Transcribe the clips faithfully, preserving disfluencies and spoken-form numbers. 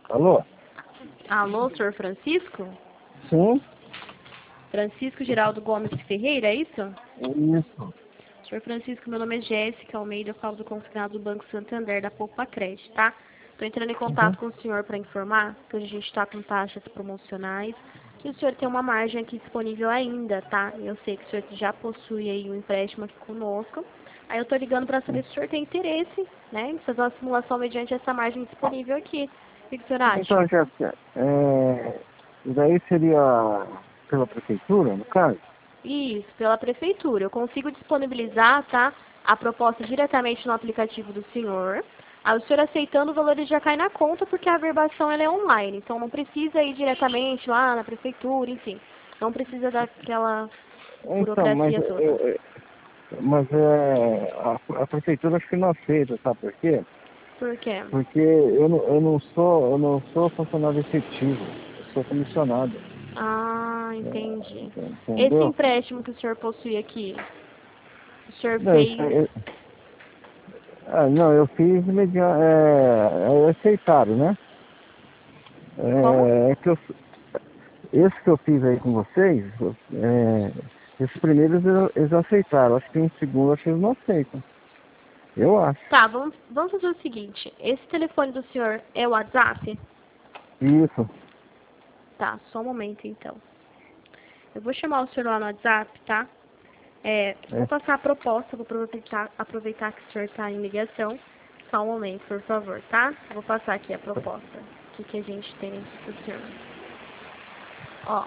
Alô? Alô, senhor Francisco? Sim? Francisco Geraldo Gomes Ferreira, é isso? Isso. Senhor Francisco, meu nome é Jéssica Almeida, eu falo do consignado do Banco Santander, da Poupa Crédito, tá? Estou entrando em Uhum. contato com o senhor para informar que hoje a gente está com taxas promocionais, que o senhor tem uma margem aqui disponível ainda, tá? Eu sei que o senhor já possui aí um empréstimo aqui conosco. Aí eu estou ligando para saber se o senhor tem interesse, né, em fazer uma simulação mediante essa margem disponível aqui. O que o senhor acha? Então, Jéssica, é... e daí seria pela prefeitura, no caso? Isso, pela prefeitura. Eu consigo disponibilizar, tá, a proposta diretamente no aplicativo do senhor. Aí o senhor aceitando, o valor ele já cai na conta, porque a averbação ela é online. Então não precisa ir diretamente lá na prefeitura, enfim. Não precisa daquela Então, mas, burocracia eu, toda. eu- mas é, a, a prefeitura acho que não aceita, sabe por quê? Por quê? Porque eu não, eu não sou, eu não sou funcionário efetivo, eu sou comissionado, Ah, entendi. é, Esse entendeu? empréstimo que o senhor possui aqui, o senhor Não, isso, fez... é- ah, não, eu fiz mediante, é, é aceitaram, né? Como? É, é que eu, esse que eu fiz aí com vocês, é, esses primeiros eles eles aceitaram, acho que em segundo acho que eles não aceitam. Eu acho. Tá, vamos, vamos fazer o seguinte. Esse telefone do senhor é o WhatsApp? Isso. Tá, só um momento então. Eu vou chamar o senhor lá no WhatsApp, tá? É, vou É. passar a proposta, vou aproveitar, aproveitar que o senhor está em ligação. Só um momento, por favor, tá? Vou passar aqui a proposta. O que, que a gente tem pro senhor. Ó,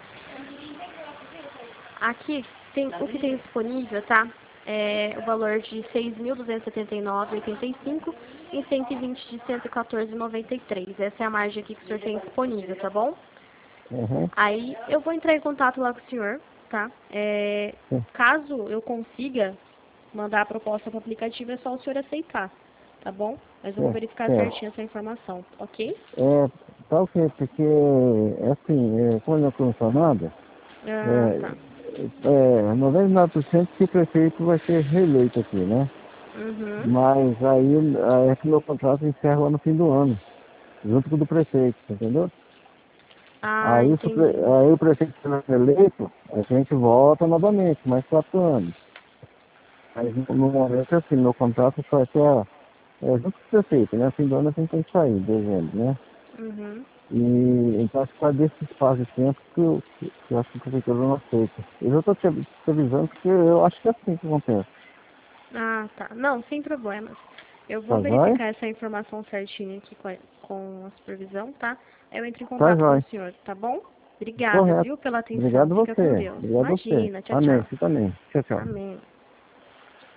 aqui tem o que tem disponível, tá? É o valor de seis mil duzentos e setenta e nove reais e oitenta e cinco centavos e cento e vinte de cento e quatorze reais e noventa e três centavos. Essa é a margem aqui que o senhor tem disponível, tá bom? Uhum. Aí eu vou entrar em contato lá com o senhor, tá? É, Sim. caso eu consiga mandar a proposta para o aplicativo, é só o senhor aceitar, tá bom? Mas eu vou Sim. verificar Sim. certinho essa informação, ok? É, tá ok, porque assim, é, como eu não conheço nada, Ah, é, tá. é, noventa e nove por cento que o prefeito vai ser reeleito aqui, né? Uhum. Mas aí, aí é que meu contrato encerra lá no fim do ano, junto com o do prefeito, entendeu? Ah, Aí, se o pre- entendi. aí o prefeito sendo eleito, a gente volta novamente, mais quatro anos. Mas no, no momento, assim, meu contrato só é até, é, junto com o prefeito, né? Fim do ano a gente tem que sair, dezembro, né? Uhum. E então acho que vai desse espaço de tempo que eu, que eu acho que a prefeitura não aceita. Eu já estou te, te avisando porque eu acho que é assim que acontece. Ah, tá. Não, sem problemas. Eu vou Tá jóia? verificar essa informação certinha aqui com a, com a supervisão, tá? Eu entro em Tá contato com o jóia. senhor, tá bom? Obrigada, Correto. viu, pela atenção. Obrigado Fica com você. Deus. Obrigado você. Imagina. Tchau, Amém. tchau. Você também. Tchau, tchau. Amém.